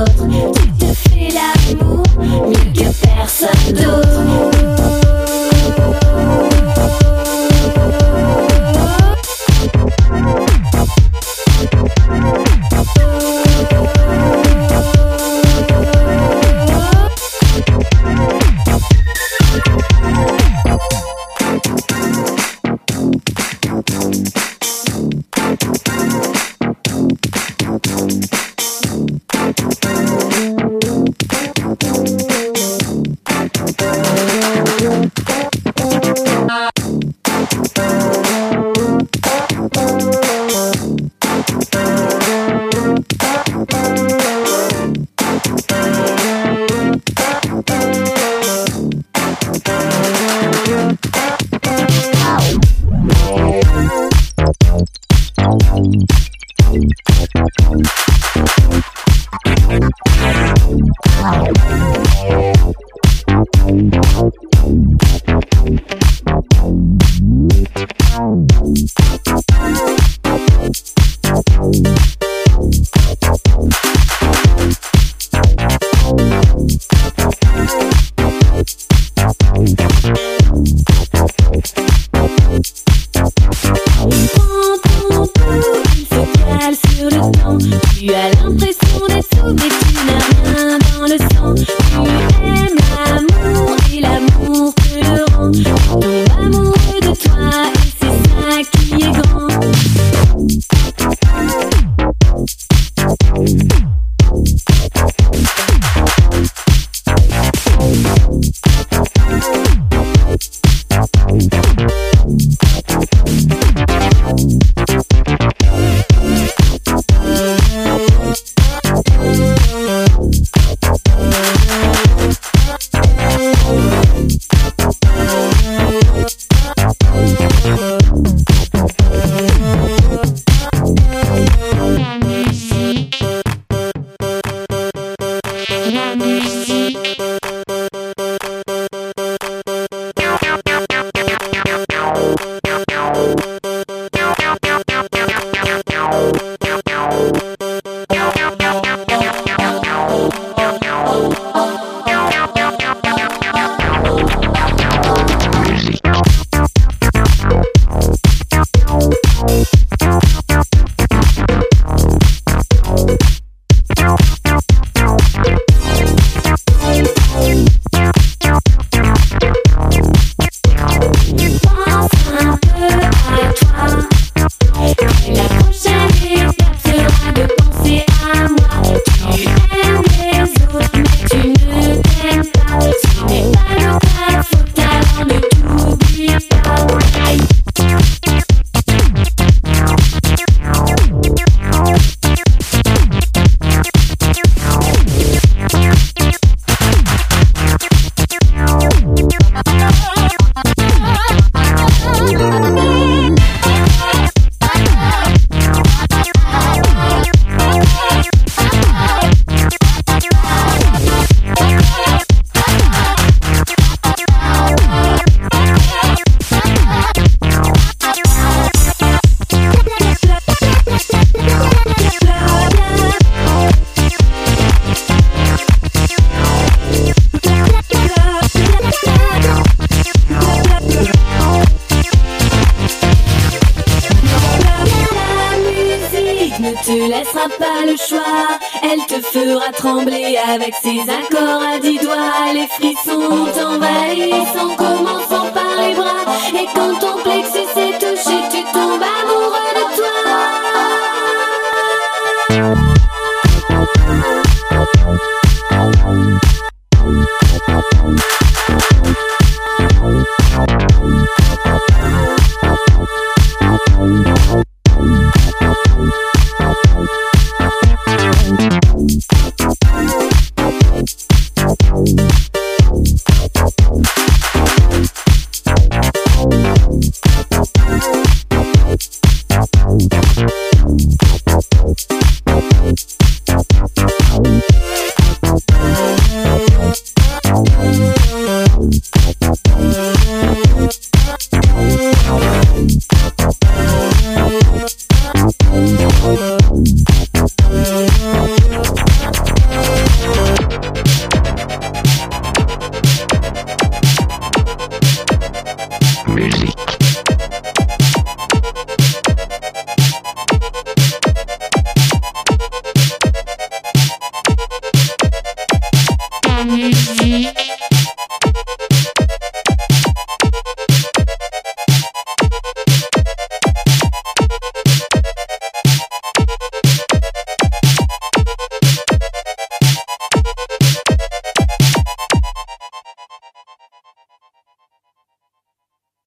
autre. Tu te fais l'amour mieux que personne d'autre. Tu as l'impression d'être sous, mais tu n'as rien dans le sang. Tu aimes l'amour et l'amour te le rend. Tu tombes amoureux de toi et c'est ça qui est grand. Elle te fera trembler avec ses accords à 10 doigts. Les frissons t'envahissent en commençant par les bras. Et quand ton plexus est touché, tu tombes amoureux de toi. Thank you.